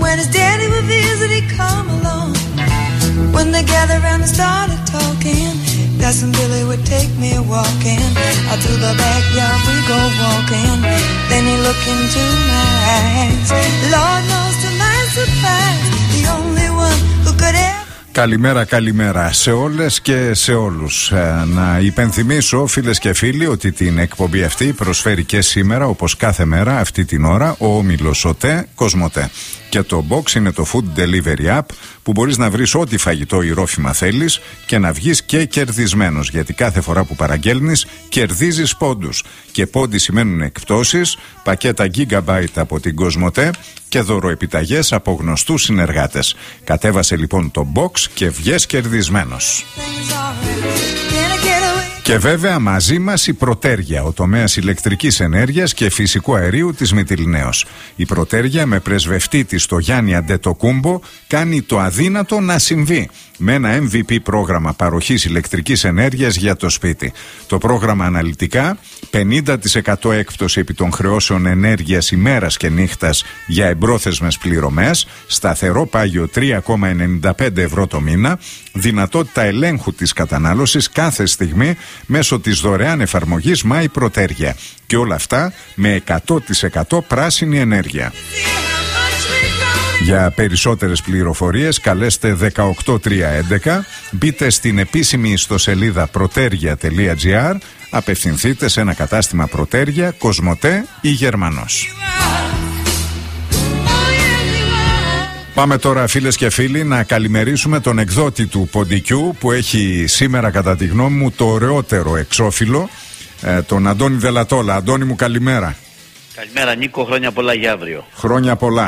when his daddy would visit, he'd come along. When they gathered around and started talking, Cousin Billy would take me walking. Out through the backyard we go walking. Then he looked into my eyes. Lord knows to my surprise, the only one who could ever. Καλημέρα, καλημέρα σε όλες και σε όλους. Να υπενθυμίσω, φίλες και φίλοι, ότι την εκπομπή αυτή προσφέρει και σήμερα, όπως κάθε μέρα αυτή την ώρα, ο όμιλος ΟΤΕ Κοσμοτέ. Και το Box είναι το food delivery app που μπορείς να βρεις ό,τι φαγητό ή ρόφημα θέλεις και να βγεις και κερδισμένος, γιατί κάθε φορά που παραγγέλνεις κερδίζεις πόντους. Και πόντοι σημαίνουν εκπτώσεις, πακέτα gigabyte από την Κοσμοτέ και δωροεπιταγές από γνωστούς συνεργάτες. Κατέβασε λοιπόν το Box και βγες κερδισμένος. Και βέβαια μαζί μας η Πρωτέργεια, ο τομέας ηλεκτρικής ενέργειας και φυσικού αερίου της Μυτιληναίος. Η Πρωτέργεια με πρεσβευτή της το Γιάννη Αντετοκούμπο κάνει το αδύνατο να συμβεί με ένα MVP πρόγραμμα παροχής ηλεκτρικής ενέργειας για το σπίτι. Το πρόγραμμα αναλυτικά 50% έκπτωση επί των χρεώσεων ενέργειας ημέρας και νύχτας για εμπρόθεσμες πληρωμές, σταθερό πάγιο 3,95 ευρώ το μήνα, δυνατότητα ελέγχου της κατανάλωσης κάθε στιγμή μέσω της δωρεάν εφαρμογής My Πρωτέργεια. Και όλα αυτά με 100% πράσινη ενέργεια. Για περισσότερες πληροφορίες καλέστε 18311, μπείτε στην επίσημη ιστοσελίδα protergia.gr, απευθυνθείτε σε ένα κατάστημα Πρωτέργεια, Κοσμοτέ ή Γερμανός. Πάμε τώρα, φίλες και φίλοι, να καλημερίσουμε τον εκδότη του ποντικιού που έχει σήμερα, κατά τη γνώμη μου, το ωραιότερο εξώφυλλο, τον Αντώνη Δελατόλα. Αντώνη μου, καλημέρα. Καλημέρα Νίκο, χρόνια πολλά για αύριο. Χρόνια πολλά.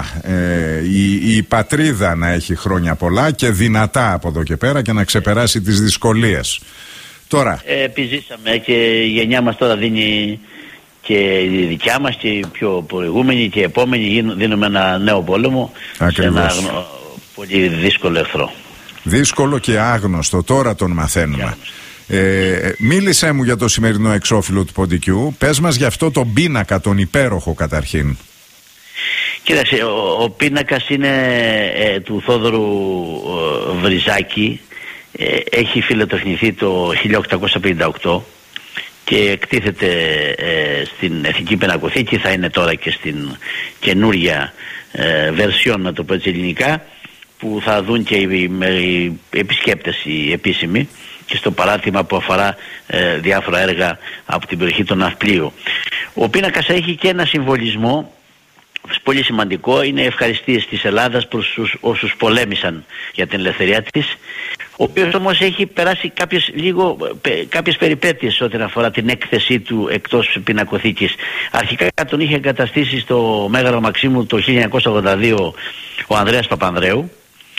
Η πατρίδα να έχει χρόνια πολλά και δυνατά από εδώ και πέρα και να ξεπεράσει τις δυσκολίες. Τώρα. Επιζήσαμε και η γενιά μας τώρα δίνει, και η δικιά μας και οι πιο προηγούμενοι και οι επόμενοι δίνουμε ένα νέο πόλεμο. Ακριβώς. Σε ένα πολύ δύσκολο εχθρό. Δύσκολο και άγνωστο, τώρα τον μαθαίνουμε. Μίλησέ μου για το σημερινό εξώφυλλο του ποντικιού. Πες μας για αυτό τον πίνακα, τον υπέροχο καταρχήν. Κοίταξε, ο πίνακας είναι του Θόδωρου Βριζάκη. Έχει φιλοτεχνηθεί το 1858 και εκτίθεται στην Εθνική Πινακοθήκη. Θα είναι τώρα και στην καινούρια βερσιόν, να το πω έτσι ελληνικά, που θα δουν και οι επισκέπτες οι επίσημοι, και στο παράρτημα που αφορά διάφορα έργα από την περιοχή των Ναυπλίου. Ο πίνακας έχει και ένα συμβολισμό πολύ σημαντικό, είναι ευχαριστίες της Ελλάδας προς όσους πολέμησαν για την ελευθερία της, ο οποίος όμως έχει περάσει κάποιες περιπέτειες ό,τι αφορά την έκθεσή του εκτός πινακοθήκης. Αρχικά τον είχε εγκαταστήσει στο Μέγαρο Μαξίμου το 1982 ο Ανδρέας Παπανδρέου.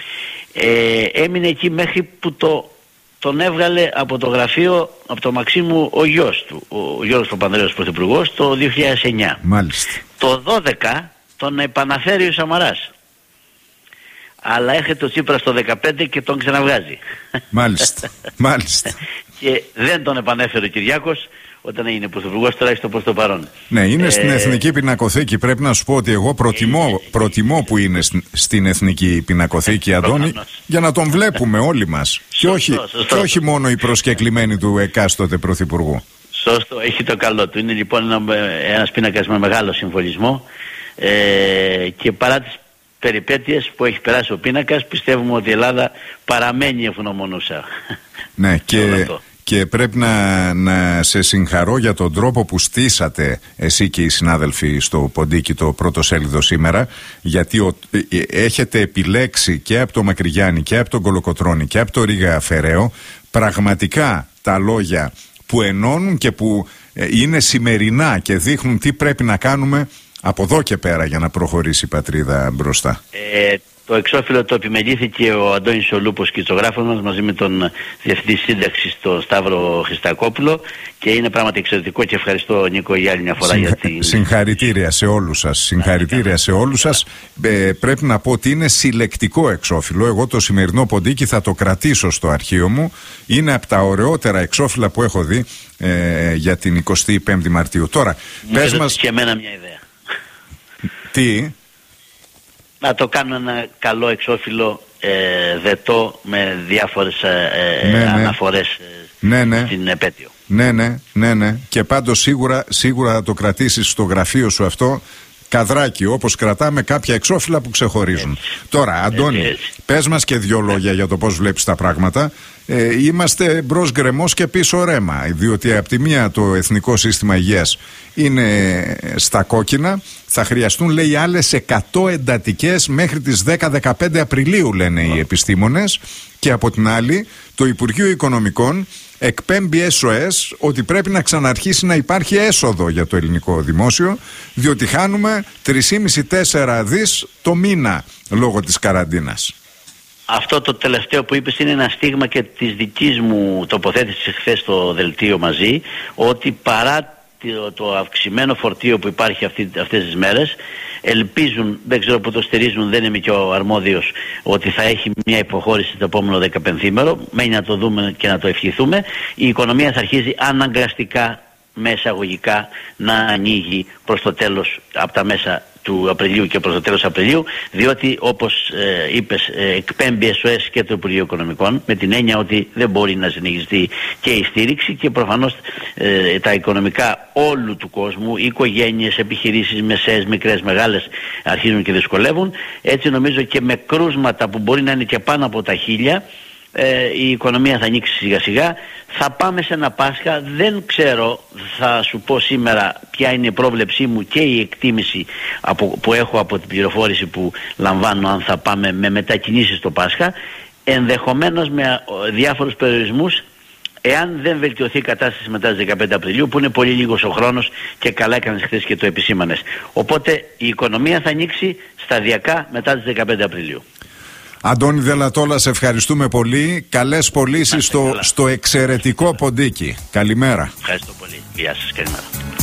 Έμεινε εκεί μέχρι που τον έβγαλε από το γραφείο, από το Μαξίμου, ο γιος του, ο Γιώργος Παπανδρέος, πρωθυπουργός, το 2009. Μάλιστα. Το 12 τον επαναφέρει ο Σαμαράς. Αλλά έρχεται ο Τσίπρας το 15 και τον ξαναβγάζει. Μάλιστα. Μάλιστα. Και δεν τον επανέφερε ο Κυριάκος όταν έγινε πρωθυπουργός, τουλάχιστον προς το παρόν. Ναι, είναι στην Εθνική Πινακοθήκη. Πρέπει να σου πω ότι εγώ προτιμώ που είναι στην Εθνική Πινακοθήκη, Αντώνη, για να τον βλέπουμε όλοι μας. Σωστό. Και όχι μόνο οι προσκεκλημένοι του εκάστοτε πρωθυπουργού. Σωστό, έχει το καλό του. Είναι λοιπόν ένας πίνακας με μεγάλο συμβολισμό, και παρά τις περιπέτειες που έχει περάσει ο πίνακας, πιστεύουμε ότι η Ελλάδα παραμένει ευγνωμονούσα. Ναι, και πρέπει να σε συγχαρώ για τον τρόπο που στήσατε εσύ και οι συνάδελφοι στο ποντίκι το πρωτοσέλιδο σήμερα, γιατί έχετε επιλέξει και από το Μακρυγιάννη και από τον Κολοκοτρώνη και από το Ρίγα Φεραίο πραγματικά τα λόγια που ενώνουν και που είναι σημερινά και δείχνουν τι πρέπει να κάνουμε από εδώ και πέρα για να προχωρήσει η πατρίδα μπροστά. Το εξώφυλλο το επιμελήθηκε ο Αντώνης ο Λούπος, σκητσογράφος μας, μαζί με τον Διευθυντή Σύνταξης, τον Σταύρο Χριστακόπουλο, και είναι πράγματι εξαιρετικό και ευχαριστώ, Νίκο, για άλλη μια φορά για την... Συγχαρητήρια σε όλους σας. Συγχαρητήρια σε όλους σας. Πρέπει να πω ότι είναι συλλεκτικό εξώφυλλο. Εγώ το σημερινό ποντίκι θα το κρατήσω στο αρχείο μου. Είναι από τα ωραιότερα εξώφυλλα που έχω δει για την 25η Μαρτίου. Τώρα, πες μας... και εμένα μια ιδέα. Τι... να το κάνω ένα καλό εξώφυλλο δετό με διάφορες αναφορές στην επέτειο. Ναι. Και πάντως σίγουρα θα το κρατήσεις στο γραφείο σου αυτό καδράκι, όπως κρατάμε κάποια εξώφυλλα που ξεχωρίζουν. Τώρα, Αντώνη, πες μας και 2 λόγια για το πώς βλέπεις τα πράγματα. Είμαστε μπρος γκρεμός και πίσω ρέμα, διότι από τη μία το Εθνικό Σύστημα Υγείας είναι στα κόκκινα, θα χρειαστούν, λέει, άλλες 100 εντατικές μέχρι τις 10-15 Απριλίου, λένε οι επιστήμονες, και από την άλλη το Υπουργείο Οικονομικών εκπέμπει SOS ότι πρέπει να ξαναρχίσει να υπάρχει έσοδο για το ελληνικό δημόσιο, διότι χάνουμε 3,5-4 δις το μήνα λόγω της καραντίνας. Αυτό το τελευταίο που είπες είναι ένα στίγμα και της δικής μου τοποθέτησης χθες στο δελτίο μαζί, ότι παρά το αυξημένο φορτίο που υπάρχει αυτές τις μέρες, ελπίζουν, δεν ξέρω που το στηρίζουν, δεν είμαι και ο αρμόδιος, ότι θα έχει μια υποχώρηση το επόμενο 15ήμερο. Μένει να το δούμε και να το ευχηθούμε. Η οικονομία θα αρχίζει αναγκαστικά, με εισαγωγικά, να ανοίγει προς το τέλος, από τα μέσα του Απριλίου και προς το τέλος Απριλίου, διότι όπως είπες, εκπέμπει SOS και το Υπουργείο Οικονομικών, με την έννοια ότι δεν μπορεί να συνεχιστεί και η στήριξη, και προφανώς τα οικονομικά όλου του κόσμου, οικογένειες, επιχειρήσεις, μεσαίες, μικρές, μεγάλες, αρχίζουν και δυσκολεύουν. Έτσι νομίζω και με κρούσματα που μπορεί να είναι και πάνω από τα 1000, η οικονομία θα ανοίξει σιγά σιγά. Θα πάμε σε ένα Πάσχα, δεν ξέρω, θα σου πω σήμερα ποια είναι η πρόβλεψή μου και η εκτίμηση που έχω από την πληροφόρηση που λαμβάνω, αν θα πάμε με μετακινήσεις στο Πάσχα, ενδεχομένως με διάφορους περιορισμούς, εάν δεν βελτιωθεί η κατάσταση μετά τις 15 Απριλίου, που είναι πολύ λίγος ο χρόνος, και καλά έκανες χθες και το επισήμανες. Οπότε η οικονομία θα ανοίξει σταδιακά μετά τις 15 Απριλίου. Αντώνη Δελατόλα, σε ευχαριστούμε πολύ. Καλές πωλήσεις στο εξαιρετικό ποντίκι. Καλημέρα. Ευχαριστώ πολύ. Γεια σας. Καλημέρα.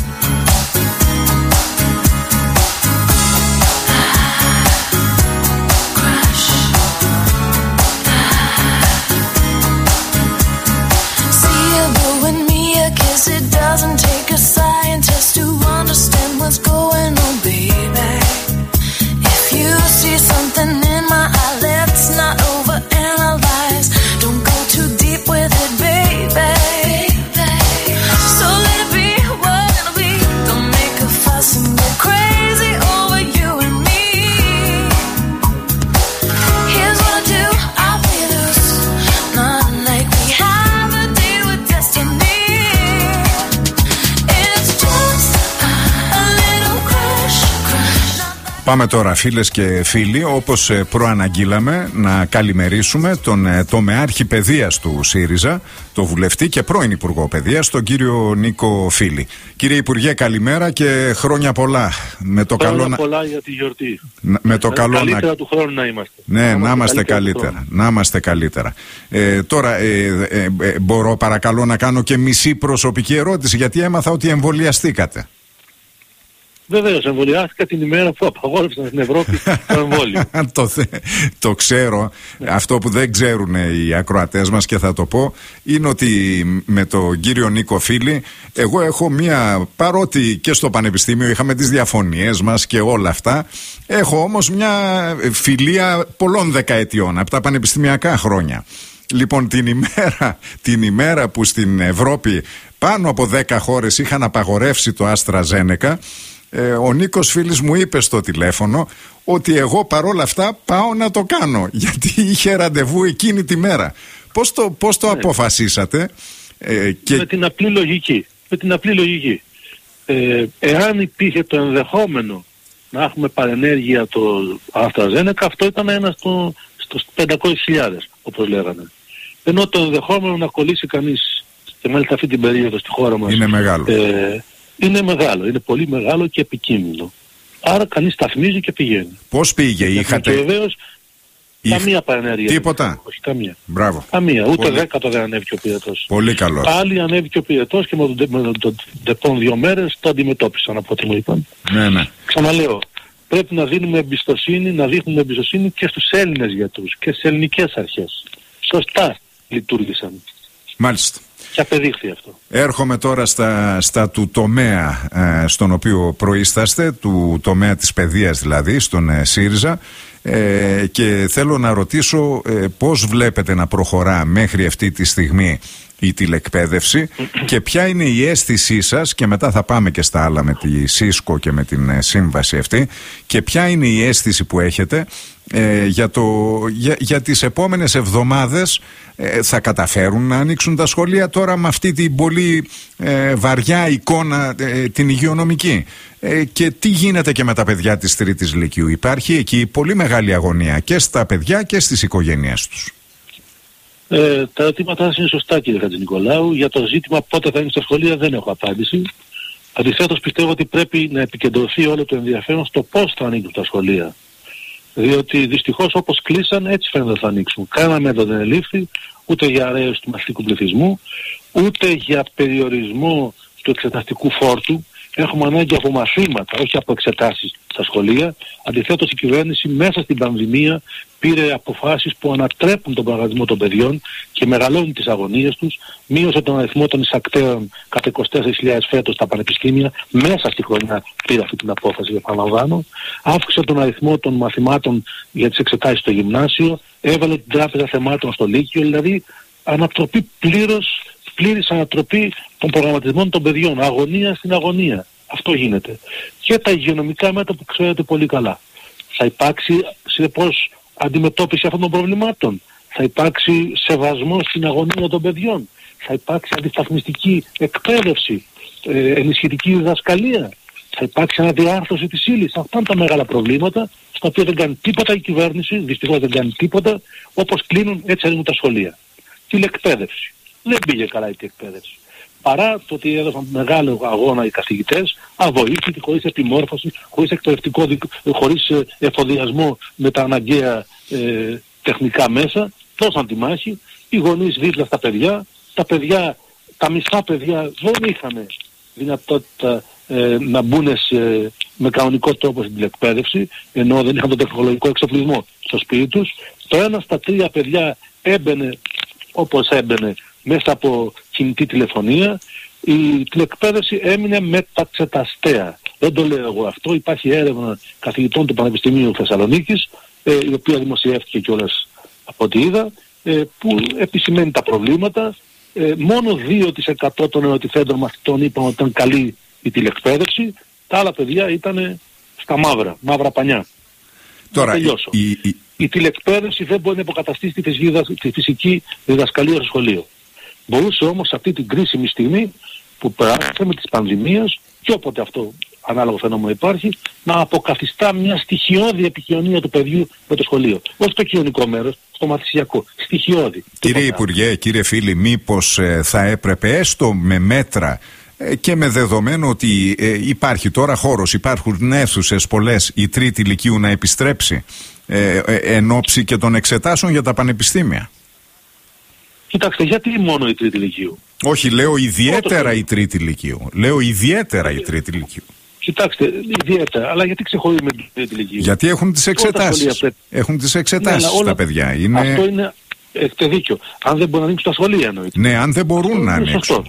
Πάμε τώρα, φίλες και φίλοι, όπως προαναγγείλαμε, να καλημερίσουμε τον τομεάρχη παιδείας του ΣΥΡΙΖΑ, το βουλευτή και πρώην Υπουργό Παιδείας, τον κύριο Νίκο Φίλη. Κύριε Υπουργέ, καλημέρα και χρόνια πολλά. Με το χρόνια πολλά για τη γιορτή. Με το καλό καλύτερα του χρόνου να είμαστε. Ναι, να είμαστε καλύτερα. Να είμαστε καλύτερα. Τώρα, μπορώ παρακαλώ να κάνω και μισή προσωπική ερώτηση, γιατί έμαθα ότι εμβολιαστήκατε. Βεβαίως, εμβολιάστηκα την ημέρα που απαγόρευσαν στην Ευρώπη το εμβόλιο. Το ξέρω. Αυτό που δεν ξέρουν οι ακροατές μας, και θα το πω, είναι ότι με τον κύριο Νίκο Φίλη, εγώ έχω παρότι και στο πανεπιστήμιο είχαμε τις διαφωνίες μας και όλα αυτά, έχω όμως μια φιλία πολλών δεκαετιών από τα πανεπιστημιακά χρόνια. Λοιπόν, την ημέρα που στην Ευρώπη πάνω από 10 χώρες είχαν απαγορεύσει το AstraZeneca, ο Νίκος Φίλης μου είπε στο τηλέφωνο ότι εγώ παρόλα αυτά πάω να το κάνω, γιατί είχε ραντεβού εκείνη τη μέρα. Πώς το αποφασίσατε? Με την απλή λογική. Εάν υπήρχε το ενδεχόμενο να έχουμε παρενέργεια το AstraZeneca, αυτό ήταν ένα στους 500.000, όπως λέγανε. Ενώ το ενδεχόμενο να κολλήσει κανείς, και μάλιστα αυτή την περίοδο στη χώρα μας, είναι μεγάλο. Είναι πολύ μεγάλο και επικίνδυνο. Άρα κανείς σταθμίζει και πηγαίνει. Πώς πήγε, είχατε? Και βεβαίως καμία παρενέργεια. Τίποτα. Όχι, καμία. Μπράβο. Καμία. Ούτε 10 δεν ανέβηκε ο πυρετός. Πολύ καλό. Πάλι ανέβηκε ο πυρετός και με τον τεπών 2 μέρες το αντιμετώπισαν από ό,τι μου είπαν. Ναι. Ξαναλέω, πρέπει να δίνουμε εμπιστοσύνη και στους Έλληνες γιατρούς και στις ελληνικές αρχές. Σωστά λειτουργήσαν. Μάλιστα. Και απεδείχθη αυτό. Έρχομαι τώρα στα του τομέα στον οποίο προείσταστε, του τομέα της παιδείας δηλαδή, στον ΣΥΡΙΖΑ. και θέλω να ρωτήσω πώς βλέπετε να προχωρά μέχρι αυτή τη στιγμή η τηλεκπαίδευση και ποια είναι η αίσθησή σας, και μετά θα πάμε και στα άλλα με τη ΣΥΣΚΟ και με την σύμβαση αυτή, και ποια είναι η αίσθηση που έχετε για τις επόμενες εβδομάδες. Θα καταφέρουν να ανοίξουν τα σχολεία τώρα με αυτή την πολύ βαριά εικόνα την υγειονομική, και τι γίνεται και με τα παιδιά της τρίτης λυκείου? Υπάρχει εκεί πολύ μεγάλη αγωνία και στα παιδιά και στις οικογένειές τους. Τα ερωτήματά σας είναι σωστά, κύριε Χατζηνικολάου. Για το ζήτημα πότε θα είναι στα σχολεία δεν έχω απάντηση. Αντιθέτως, πιστεύω ότι πρέπει να επικεντρωθεί όλο το ενδιαφέρον στο πώς θα ανοίξουν τα σχολεία. Διότι δυστυχώς όπως κλείσαν, έτσι φαίνεται θα ανοίξουν. Κανένα μέτρο δεν ελήφθη, ούτε για αρέωση του μαθητικού πληθυσμού, ούτε για περιορισμό του εξεταστικού φόρτου. Έχουμε ανάγκη από μαθήματα, όχι από εξετάσεις στα σχολεία. Αντιθέτως, η κυβέρνηση μέσα στην πανδημία πήρε αποφάσεις που ανατρέπουν τον προγραμματισμό των παιδιών και μεγαλώνουν τις αγωνίες τους. Μείωσε τον αριθμό των εισακτέων κατά 24.000 φέτος στα πανεπιστήμια. Μέσα στη χρονιά πήρε αυτή την απόφαση, επαναλαμβάνω. Αύξησε τον αριθμό των μαθημάτων για τις εξετάσεις στο γυμνάσιο. Έβαλε την τράπεζα θεμάτων στο Λύκειο. Δηλαδή, ανατροπή πλήρης ανατροπή των προγραμματισμών των παιδιών. Αγωνία στην αγωνία. Αυτό γίνεται. Και τα υγειονομικά μέτρα που ξέρετε πολύ καλά. Θα υπάρξει συνεπώς αντιμετώπιση αυτών των προβλημάτων. Θα υπάρξει σεβασμός στην αγωνία των παιδιών. Θα υπάρξει αντισταθμιστική εκπαίδευση, ενισχυτική διδασκαλία. Θα υπάρξει αναδιάρθρωση της ύλης. Αυτά είναι τα μεγάλα προβλήματα, στα οποία δεν κάνει τίποτα η κυβέρνηση, δυστυχώς δεν κάνει τίποτα. Όπως κλείνουν, έτσι ανοίγουν τα σχολεία. Τηλεκπαίδευση. Δεν πήγε καλά η τηλεκπαίδευση. Παρά το ότι έδωσαν μεγάλο αγώνα οι καθηγητές, αβοήθητοι, χωρίς επιμόρφωση, χωρίς εκπαιδευτικό, χωρίς εφοδιασμό με τα αναγκαία τεχνικά μέσα, δώσαν τη μάχη. Οι γονείς δίπλα στα παιδιά, τα μισά παιδιά δεν είχαν δυνατότητα να μπουν με κανονικό τρόπο στην τηλεκπαίδευση, ενώ δεν είχαν τον τεχνολογικό εξοπλισμό στο σπίτι τους. Το 1 στα 3 παιδιά έμπαινε όπως έμπαινε μέσα από κινητή τηλεφωνία. Η τηλεκπαίδευση έμεινε μεταξεταστέα. Δεν το λέω εγώ αυτό. Υπάρχει έρευνα καθηγητών του Πανεπιστημίου Θεσσαλονίκης, η οποία δημοσιεύτηκε κιόλας από ό,τι είδα, που επισημαίνει τα προβλήματα. Μόνο 2% των ερωτηθέντων μαθητών είπαν ότι ήταν καλή η τηλεκπαίδευση. Τα άλλα παιδιά ήταν στα μαύρα πανιά. Τώρα, η τηλεκπαίδευση δεν μπορεί να υποκαταστήσει τη φυσική διδασκαλία στο σχολείο. Μπορούσε όμως σε αυτή την κρίσιμη στιγμή που περάσαμε της πανδημίας, και όποτε αυτό ανάλογο φαινόμενο υπάρχει, να αποκαθιστά μια στοιχειώδη επικοινωνία του παιδιού με το σχολείο. Όχι το κοινωνικό μέρος, το μαθησιακό. Στοιχειώδη. Κύριε Υπουργέ, κύριε Φίλη, μήπως θα έπρεπε έστω με μέτρα και με δεδομένο ότι υπάρχει τώρα χώρος, υπάρχουν αίθουσες πολλές, η τρίτη λυκείου να επιστρέψει εν ώψη και των εξετάσεων για τα πανεπιστήμια? Κοιτάξτε, γιατί μόνο η τρίτη λυκείου? Όχι, λέω ιδιαίτερα η τρίτη λυκείου. η τρίτη λυκείου. Κοιτάξτε, ιδιαίτερα, αλλά γιατί ξεχωρίζει με την τρίτη λυκείου? Γιατί έχουν τις εξετάσεις. Έχουν τις εξετάσεις τα παιδιά. Αυτό είναι. Έχετε δίκιο. Αν δεν μπορούν να ανοίξουν τα σχολεία, εννοείται. Ναι, αν δεν μπορούν να ανοίξουν.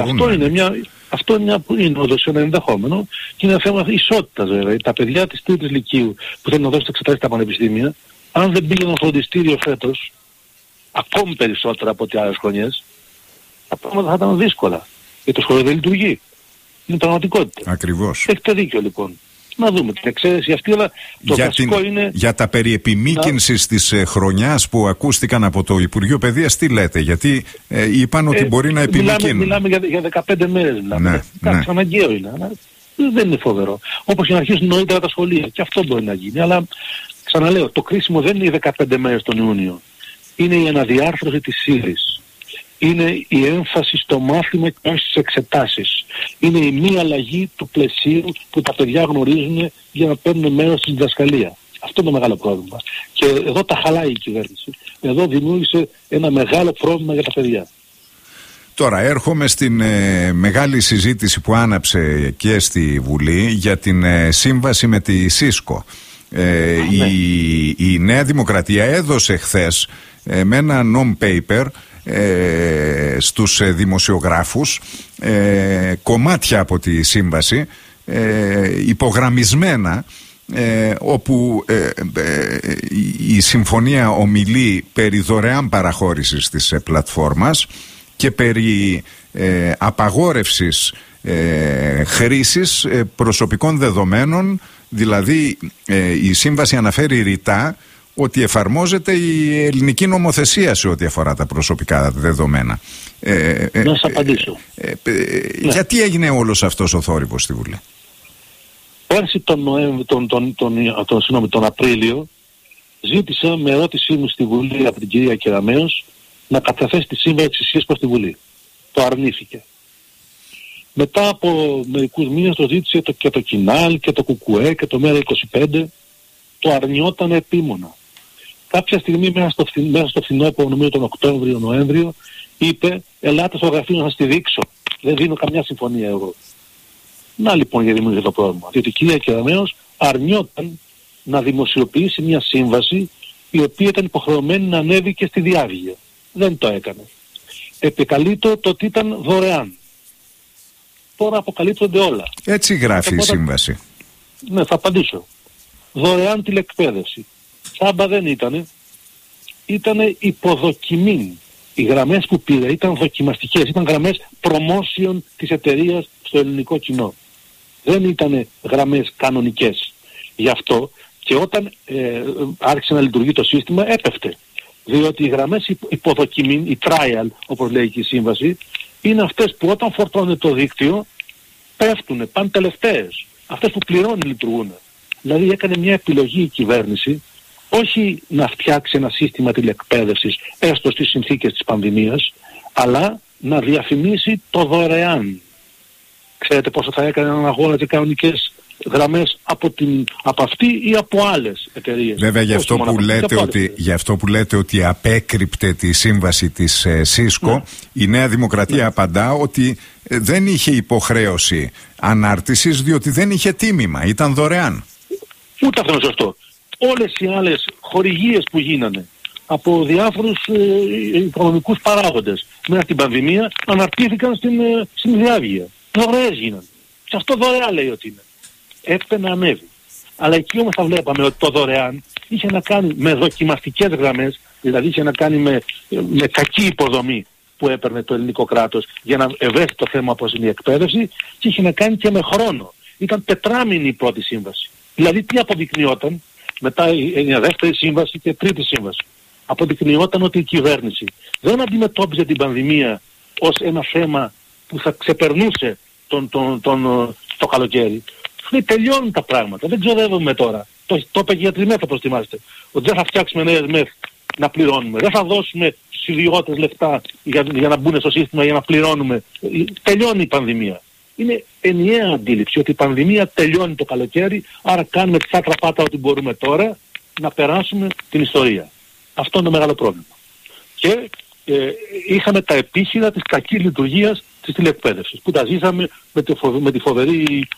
Αυτό είναι μια όντως ένα ενδεχόμενο, και είναι ένα θέμα ισότητας βέβαια. Τα παιδιά της τρίτης λυκείου που θέλουν να δώσουν εξετάσεις στα πανεπιστήμια, αν δεν πήγαιναν στο φροντιστήριο φέτος, ακόμη περισσότερα από ό,τι άλλες χρονιές, τα πράγματα θα ήταν δύσκολα. Γιατί το σχολείο δεν λειτουργεί. Είναι πραγματικότητα. Ακριβώς. Έχετε δίκιο λοιπόν. Να δούμε την εξαίρεση αυτή, αλλά το βασικό είναι... Για τα περί επιμήκυνσης της χρονιάς που ακούστηκαν από το Υπουργείο Παιδείας, τι λέτε? Γιατί είπαν ότι μπορεί να επιμηκύνουν. Μιλάμε για 15 μέρες. Εντάξει, αναγκαίο είναι. Αλλά δεν είναι φοβερό. Όπως και να αρχίσουν νωρίτερα τα σχολεία. Και αυτό μπορεί να γίνει. Αλλά ξαναλέω, το κρίσιμο δεν είναι οι 15 μέρες τον Ιούνιο. Είναι η αναδιάρθρωση της ύλης. Είναι η έμφαση στο μάθημα και όχι στις εξετάσεις. Είναι η μη αλλαγή του πλαισίου που τα παιδιά γνωρίζουν για να παίρνουν μέρος στην διδασκαλία. Αυτό είναι το μεγάλο πρόβλημα. Και εδώ τα χαλάει η κυβέρνηση. Εδώ δημιούργησε ένα μεγάλο πρόβλημα για τα παιδιά. Τώρα έρχομαι στην μεγάλη συζήτηση που άναψε και στη Βουλή για την σύμβαση με τη ΣΥΣΚΟ. Η Νέα Δημοκρατία έδωσε χθες με ένα non-paper στους δημοσιογράφους κομμάτια από τη σύμβαση υπογραμμισμένα, όπου η συμφωνία ομιλεί περί δωρεάν παραχώρησης της πλατφόρμας και περί απαγόρευσης χρήσης προσωπικών δεδομένων. Δηλαδή η σύμβαση αναφέρει ρητά ότι εφαρμόζεται η ελληνική νομοθεσία σε ό,τι αφορά τα προσωπικά δεδομένα. Να σας απαντήσω. Γιατί έγινε όλος αυτός ο θόρυβος στη Βουλή? Πέρσι τον Απρίλιο ζήτησα με ερώτησή μου στη Βουλή από την κυρία Κεραμέως να καταθέσει τη σύμβαση της ΣΥΣΚΟ στη Βουλή. Το αρνήθηκε. Μετά από μερικούς μήνες το ζήτησε και το Κινάλ και το Κουκουέ και το Μέρα25, το αρνιόταν επίμονα. Κάποια στιγμή μέσα στο φθινόπωρο, νομίζω τον Οκτώβριο-Νοέμβριο, είπε ελάτε στο γραφείο να σας τη δείξω. Δεν δίνω καμιά συμφωνία εγώ. Να λοιπόν γιατί μου είχε το πρόβλημα. Διότι η κυρία Κεραμέως αρνιόταν να δημοσιοποιήσει μια σύμβαση η οποία ήταν υποχρεωμένη να ανέβει και στη διάβγεια. Δεν το έκανε. Επικαλείτο το ότι ήταν δωρεάν. Τώρα αποκαλύπτονται όλα. Έτσι γράφει η σύμβαση. Ναι, θα απαντήσω. Δωρεάν τηλεκπαίδευση. Τσάμπα δεν ήτανε. Ήτανε υποδοκιμή. Οι γραμμές που πήρε ήταν δοκιμαστικές. Ήταν γραμμές promotion της εταιρείας στο ελληνικό κοινό. Δεν ήτανε γραμμές κανονικές. Γι' αυτό και όταν άρχισε να λειτουργεί το σύστημα έπεφτε. Διότι οι γραμμές υποδοκιμή, η trial όπως λέει και η σύμβαση, είναι αυτές που όταν φορτώνεται το δίκτυο πέφτουνε, πάνε τελευταίες. Αυτές που πληρώνουν λειτουργούν. Δηλαδή έκανε μια επιλογή η κυβέρνηση όχι να φτιάξει ένα σύστημα τηλεκπαίδευσης έστω στις συνθήκες της πανδημίας, αλλά να διαφημίσει το δωρεάν. Ξέρετε πόσο θα έκανε έναν αγώνα και κανονικές γραμμές από αυτή ή από άλλες εταιρείες? Βέβαια γι' αυτό που λέτε ότι απέκρυπτε τη σύμβαση της ΣΥΣΚΟ, ναι. Η Νέα Δημοκρατία απαντά ότι δεν είχε υποχρέωση ανάρτησης διότι δεν είχε τίμημα, ήταν δωρεάν. Ούτε αυτό είναι σωστό. Όλες οι άλλες χορηγίες που γίνανε από διάφορους οικονομικούς παράγοντες μέσα στην πανδημία αναρτήθηκαν στην διάβγεια. Δωρεές γίνανε. Και αυτό δωρεάν λέει ότι είναι. Έπρεπε να ανέβει. Αλλά εκεί όμως θα βλέπαμε ότι το δωρεάν είχε να κάνει με δοκιμαστικές γραμμές, δηλαδή είχε να κάνει με κακή υποδομή που έπαιρνε το ελληνικό κράτος για να ευαίσθητο το θέμα όπως είναι η εκπαίδευση, και είχε να κάνει και με χρόνο. Ήταν τετράμινη η πρώτη σύμβαση. Δηλαδή τι αποδεικνυόταν? Μετά η δεύτερη σύμβαση και τρίτη σύμβαση. Αποδεικνυόταν ότι η κυβέρνηση δεν αντιμετώπιζε την πανδημία ως ένα θέμα που θα ξεπερνούσε το καλοκαίρι. Τελειώνουν τα πράγματα. Δεν ξοδεύουμε τώρα. Το είπε για 3 μέτρα, όπως θυμάστε. Ότι δεν θα φτιάξουμε νέες ΜΕΘ να πληρώνουμε. Δεν θα δώσουμε στους ιδιώτες λεφτά για να μπουν στο σύστημα για να πληρώνουμε. Τελειώνει η πανδημία. Είναι ενιαία αντίληψη ότι η πανδημία τελειώνει το καλοκαίρι, άρα κάνουμε τη σάκρα πάτα ό,τι μπορούμε τώρα να περάσουμε την ιστορία. Αυτό είναι το μεγάλο πρόβλημα. Και είχαμε τα επίχειρα της κακής λειτουργίας της τηλεκπαίδευσης, που τα ζήσαμε με τη φοβερή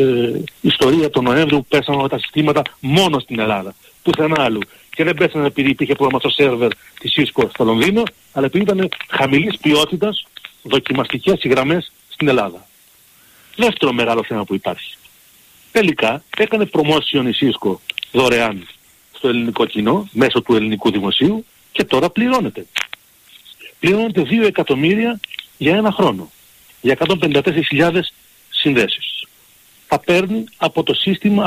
ιστορία τον Νοέμβριο που πέσανε όλα τα συστήματα μόνο στην Ελλάδα, πουθενά άλλου. Και δεν πέσανε επειδή υπήρχε πρόβλημα στο σερβερ της ΣΥΣΚΟ στο Λονδίνο, αλλά επειδή ήταν χαμηλής ποιότητας δοκιμαστικές οι γραμμές στην Ελλάδα. Δεύτερο μεγάλο θέμα που υπάρχει. Τελικά έκανε promotion η ΣΥΣΚΟ δωρεάν στο ελληνικό κοινό μέσω του ελληνικού δημοσίου και τώρα πληρώνεται. Πληρώνεται 2 εκατομμύρια για ένα χρόνο. Για 154.000 συνδέσεις. Θα παίρνει από το σύστημα,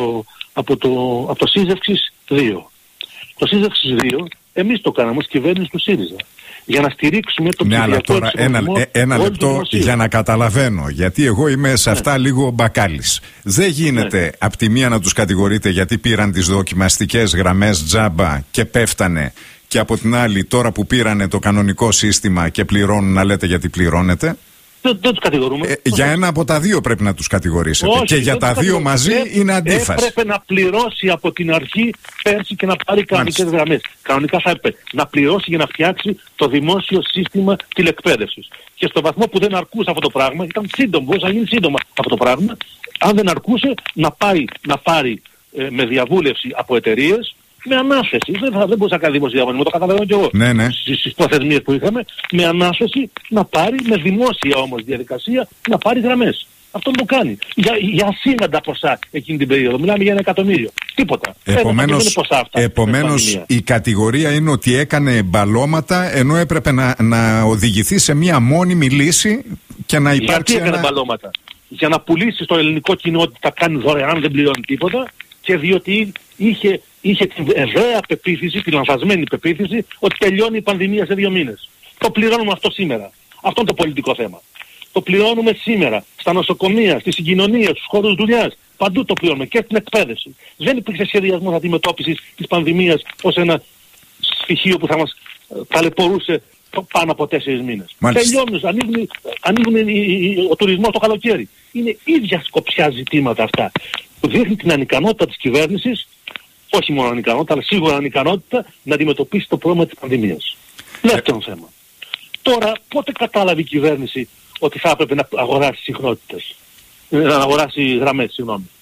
από το σύζευξης 2. Το σύζευξης 2 εμείς το κάναμε ως κυβέρνηση του ΣΥΡΙΖΑ. Για να στηρίξουμε τον ψηφιακό εξοπλισμό. Ένα λεπτό για να καταλαβαίνω, γιατί εγώ είμαι σε αυτά λίγο μπακάλης. Δεν γίνεται απ' τη μία να τους κατηγορείτε γιατί πήραν τις δοκιμαστικές γραμμές τζάμπα και πέφτανε, και από την άλλη τώρα που πήρανε το κανονικό σύστημα και πληρώνουν να λέτε γιατί πληρώνετε. Δεν τους κατηγορούμε. Για ένα από τα δύο πρέπει να τους κατηγορήσετε. Όχι, και για τα δύο μαζί είναι αντίφαση. Έπρεπε να πληρώσει από την αρχή πέρσι και να πάρει κανονικές γραμμές. Κανονικά θα έπρεπε να πληρώσει για να φτιάξει το δημόσιο σύστημα τηλεκπαίδευσης. Και στο βαθμό που δεν αρκούσε αυτό το πράγμα, ήταν σύντομο, μπορούσε να γίνει σύντομα αυτό το πράγμα, αν δεν αρκούσε να πάει να πάρει με διαβούλευση από εταιρείες, με ανάσχεση. Δεν μπορούσα να κάνει δημοσιογραφία, το καταλαβαίνω κι εγώ. Ναι. Στις προθεσμίες που είχαμε, με ανάσχεση να πάρει, με δημόσια όμως διαδικασία, να πάρει γραμμές. Αυτό το κάνει. Για ασήμαντα ποσά εκείνη την περίοδο. Μιλάμε για 1 εκατομμύριο. Τίποτα. Επομένως η κατηγορία είναι ότι έκανε εμπαλώματα ενώ έπρεπε να οδηγηθεί σε μια μόνιμη λύση και να υπάρξει. Γιατί έκανε εμπαλώματα? Για να πουλήσει στο ελληνικό κοινό ότι θα κάνει δωρεάν, δεν πληρώνει τίποτα, και διότι είχε την ευαία πεποίθηση, την λανθασμένη πεποίθηση, ότι τελειώνει η πανδημία σε 2 μήνες. Το πληρώνουμε αυτό σήμερα. Αυτό είναι το πολιτικό θέμα. Το πληρώνουμε σήμερα στα νοσοκομεία, στη συγκοινωνία, στους χώρους δουλειάς. Παντού το πληρώνουμε και στην εκπαίδευση. Δεν υπήρξε σχεδιασμός αντιμετώπισης της πανδημίας ως ένα στοιχείο που θα μας ταλαιπωρούσε πάνω από 4 μήνες. Τελειώνουν, ανοίγουν ο τουρισμός το καλοκαίρι. Είναι ίδια σκοπιά ζητήματα αυτά που δείχνει την ανικανότητα της κυβέρνησης, όχι μόνο ανικανότητα, αλλά σίγουρα ανικανότητα να αντιμετωπίσει το πρόβλημα της πανδημίας. Δεύτερο θέμα. Τώρα, πότε κατάλαβε η κυβέρνηση ότι θα έπρεπε να αγοράσει συχνότητες, να αγοράσει γραμμές, συγγνώμη,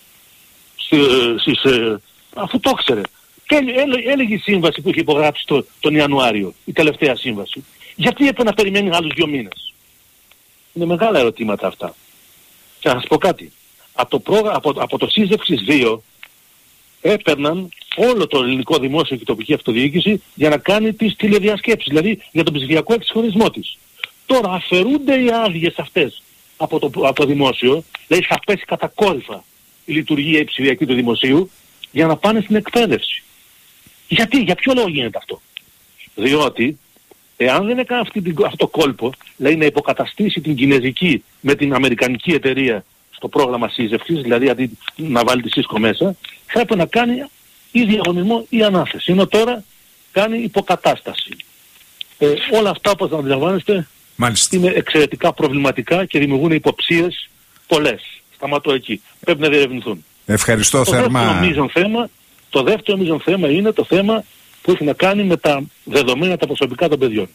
αφού το ήξερε? Και έλεγε η σύμβαση που είχε υπογράψει τον Ιανουάριο, η τελευταία σύμβαση. Γιατί έπρεπε να περιμένει άλλους 2 μήνες? Είναι μεγάλα ερωτήματα αυτά. Και να σας πω κάτι. Από το σύζευξης 2 έπαιρναν όλο το ελληνικό δημόσιο και τοπική αυτοδιοίκηση για να κάνει τις τηλεδιασκέψεις, δηλαδή για τον ψηφιακό εξυγχρονισμό της. Τώρα αφαιρούνται οι άδειες αυτές από το δημόσιο, δηλαδή θα πέσει κατακόρυφα η λειτουργία η ψηφιακή του δημοσίου για να πάνε στην εκπαίδευση. Γιατί, για ποιο λόγο γίνεται αυτό? Διότι εάν δεν έκανε αυτό το κόλπο, δηλαδή να υποκαταστήσει την κινεζική με την αμερικανική εταιρεία στο πρόγραμμα σύζευξης, δηλαδή αντί να βάλει τη Cisco μέσα, θα έπρεπε να κάνει ή διαγωνισμό ή ανάθεση. Ενώ τώρα κάνει υποκατάσταση. Όλα αυτά, όπως να αντιλαμβάνεστε, είναι εξαιρετικά προβληματικά και δημιουργούν υποψίες πολλές. Σταματώ εκεί. Πρέπει να διερευνηθούν. Ευχαριστώ θερμά. Το δεύτερο μείζον θέμα είναι το θέμα που έχει να κάνει με τα δεδομένα τα προσωπικά των παιδιών.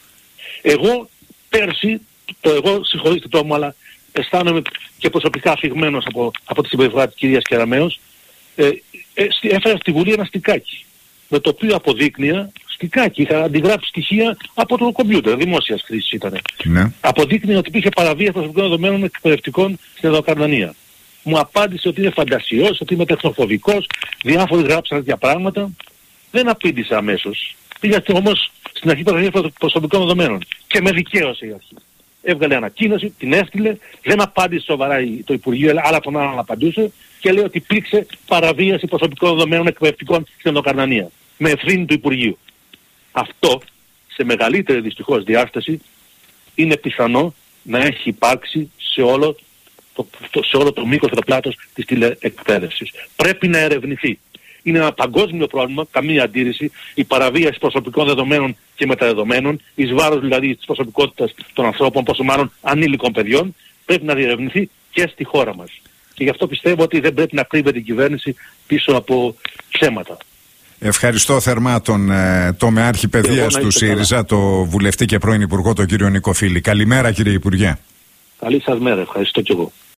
Εγώ πέρσι, συγχωρήστε το μου, αλλά αισθάνομαι και προσωπικά αφηγμένος από τη συμπεριφορά της κυρίας Κεραμέως, έφερα στη Βουλή ένα στικάκι, με το οποίο αποδείκνυα, στικάκι, είχα αντιγράψει στοιχεία από το κομπιούτερ, δημόσιας χρήσης ήταν. Ναι. Αποδείκνυα ότι υπήρχε παραβίαση προσωπικών δεδομένων εκπαιδευτικών στην Εδωκαρνανία. Μου απάντησε ότι είναι φαντασιός, ότι είμαι τεχνοφοβικός, διάφοροι γράψαν τέτοια πράγματα. Δεν απήντησα αμέσως. Πήγα όμως στην αρχή παραγωγή προσωπικών δεδομένων και με δικαίωσε η αρχή. Έβγαλε ανακοίνωση, την έστειλε, δεν απάντησε σοβαρά το Υπουργείο, αλλά τον άλλον απαντούσε και λέει ότι υπήρξε παραβίαση προσωπικών δεδομένων εκπαιδευτικών στην Ενδοκαρνανία. Με ευθύνη του Υπουργείου. Αυτό, σε μεγαλύτερη δυστυχώς διάσταση, είναι πιθανό να έχει υπάρξει σε όλο το μήκος και το πλάτος της τηλεεκπαίδευσης. Πρέπει να ερευνηθεί. Είναι ένα παγκόσμιο πρόβλημα, καμία αντίρρηση, η παραβίαση προσωπικών δεδομένων και μεταδεδομένων, εις βάρος δηλαδή της προσωπικότητας των ανθρώπων, πόσο μάλλον ανήλικων παιδιών, πρέπει να διερευνηθεί και στη χώρα μας. Και γι' αυτό πιστεύω ότι δεν πρέπει να κρύβεται η κυβέρνηση πίσω από ψέματα. Ευχαριστώ θερμά τον τομεάρχη παιδείας του ΣΥΡΙΖΑ, το βουλευτή και πρώην Υπουργό, τον κύριο Νίκο Φίλη. Καλημέρα, κύριε Υπουργέ. Καλή σας μέρα, ευχαριστώ κι εγώ.